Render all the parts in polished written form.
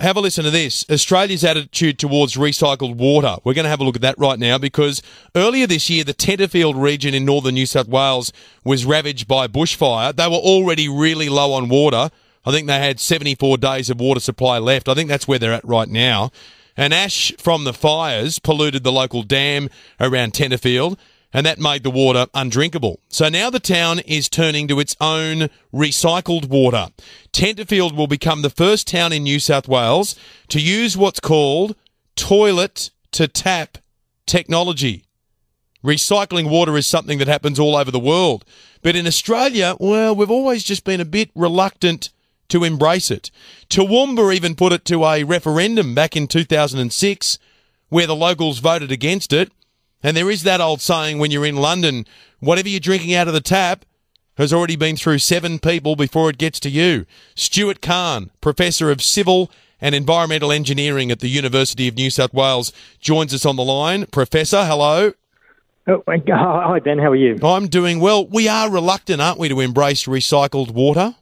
have a listen to this. Australia's attitude towards recycled water. We're going to have a look at that right now because earlier this year, the Tenterfield region in northern New South Wales was ravaged by bushfire. They were already really low on water. I think they had 74 days of water supply left. I think that's where they're at right now. And ash from the fires polluted the local dam around Tenterfield, and that made the water undrinkable. So now the town is turning to its own recycled water. Tenterfield will become the first town in New South Wales to use what's called toilet-to-tap technology. Recycling water is something that happens all over the world. But in Australia, well, we've always just been a bit reluctant to embrace it. Toowoomba even put it to a referendum back in 2006 where the locals voted against it. And there is that old saying when you're in London, whatever you're drinking out of the tap has already been through 7 people before it gets to you. Stuart Kahn, Professor of Civil and Environmental Engineering at the University of New South Wales, joins us on the line. Professor, hello. Oh, hi, Ben. How are you? I'm doing well. We are reluctant, aren't we, to embrace recycled water?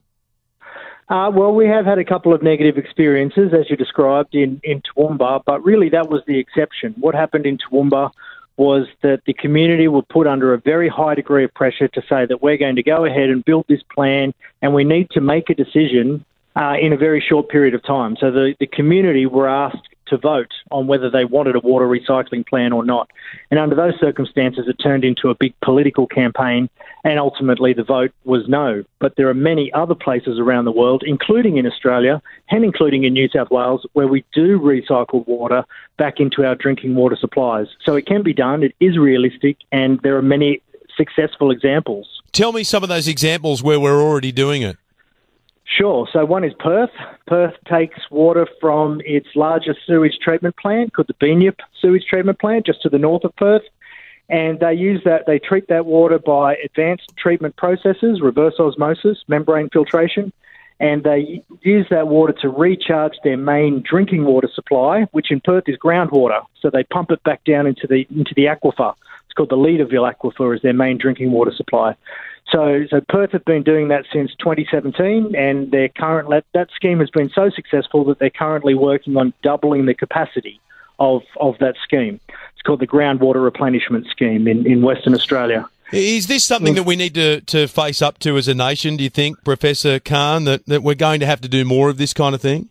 Well, we have had a couple of negative experiences, as you described, in Toowoomba, but really that was the exception. What happened in Toowoomba was that the community were put under a very high degree of pressure to say that we're going to go ahead and build this plan and we need to make a decision in a very short period of time. So the community were asked to vote on whether they wanted a water recycling plan or not. And under those circumstances, it turned into a big political campaign, and ultimately the vote was no. But there are many other places around the world, including in Australia and including in New South Wales, where we do recycle water back into our drinking water supplies. So it can be done, it is realistic, and there are many successful examples. Tell me some of those examples where we're already doing it. Sure. So one is Perth. Perth takes water from its largest sewage treatment plant, called the Beanyip Sewage Treatment Plant, just to the north of Perth. And they treat that water by advanced treatment processes, reverse osmosis, membrane filtration, and they use that water to recharge their main drinking water supply, which in Perth is groundwater. So they pump it back down into the aquifer. It's called the Leederville Aquifer as their main drinking water supply. So Perth have been doing that since 2017, and that scheme has been so successful that they're currently working on doubling the capacity of that scheme. It's called the Groundwater Replenishment Scheme in Western Australia. Is this something that we need to face up to as a nation, do you think, Professor Kahn, that we're going to have to do more of this kind of thing?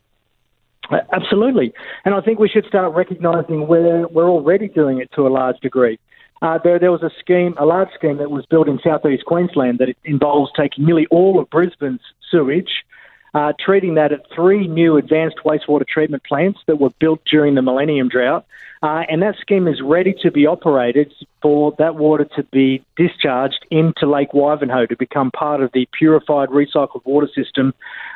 Absolutely. And I think we should start recognising we're already doing it to a large degree. There was a large scheme that was built in southeast Queensland that involves taking nearly all of Brisbane's sewage, treating that at 3 new advanced wastewater treatment plants that were built during the Millennium Drought. And that scheme is ready to be operated for that water to be discharged into Lake Wivenhoe to become part of the purified recycled water system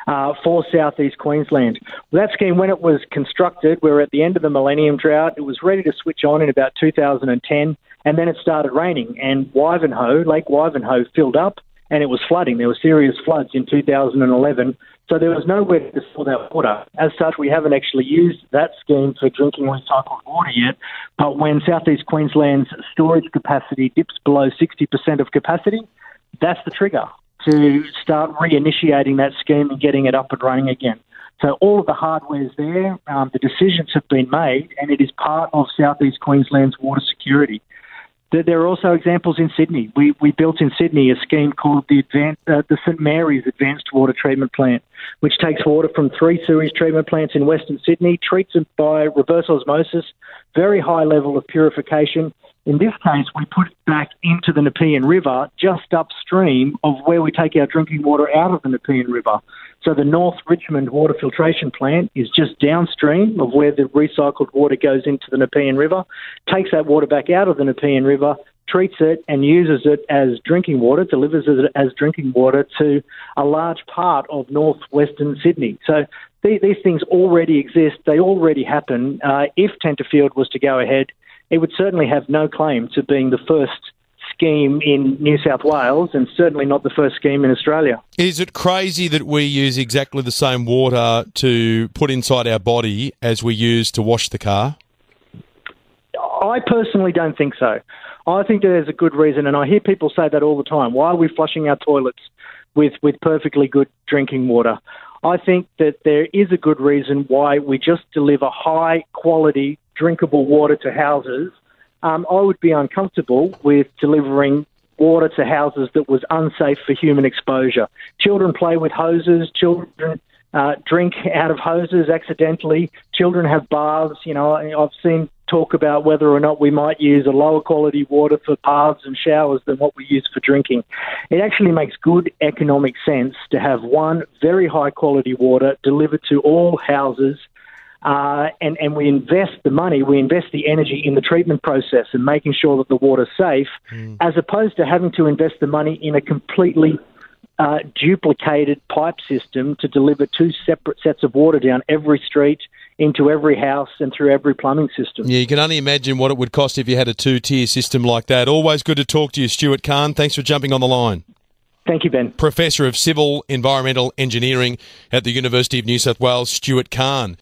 for southeast Queensland. That scheme, when it was constructed, we were at the end of the Millennium Drought. It was ready to switch on in about 2010. And then it started raining, and Lake Wivenhoe filled up, and it was flooding. There were serious floods in 2011, so there was nowhere to store that water. As such, we haven't actually used that scheme for drinking recycled water yet, but when southeast Queensland's storage capacity dips below 60% of capacity, that's the trigger to start reinitiating that scheme and getting it up and running again. So all of the hardware is there, the decisions have been made, and it is part of southeast Queensland's water security. There are also examples in Sydney. We built in Sydney a scheme called the St Mary's Advanced Water Treatment Plant, which takes water from 3 sewage treatment plants in Western Sydney, treats it by reverse osmosis, very high level of purification. In this case, we put it back into the Nepean River, just upstream of where we take our drinking water out of the Nepean River. So the North Richmond Water Filtration Plant is just downstream of where the recycled water goes into the Nepean River, takes that water back out of the Nepean River, treats it and uses it as drinking water, delivers it as drinking water to a large part of northwestern Sydney. So these things already exist. They already happen. If Tenterfield was to go ahead, it would certainly have no claim to being the first scheme in New South Wales and certainly not the first scheme in Australia. Is it crazy that we use exactly the same water to put inside our body as we use to wash the car? I personally don't think so. I think there's a good reason, and I hear people say that all the time. Why are we flushing our toilets with perfectly good drinking water? I think that there is a good reason why we just deliver high-quality, drinkable water to houses. I would be uncomfortable with delivering water to houses that was unsafe for human exposure. Children play with hoses. Children drink out of hoses accidentally. Children have baths. You know, I've seen talk about whether or not we might use a lower quality water for baths and showers than what we use for drinking. It actually makes good economic sense to have one very high quality water delivered to all houses, and we invest the money, we invest the energy in the treatment process and making sure that the water's safe, as opposed to having to invest the money in a completely duplicated pipe system to deliver two separate sets of water down every street, into every house and through every plumbing system. Yeah, you can only imagine what it would cost if you had a two-tier system like that. Always good to talk to you, Stuart Kahn. Thanks for jumping on the line. Thank you, Ben. Professor of Civil Environmental Engineering at the University of New South Wales, Stuart Kahn.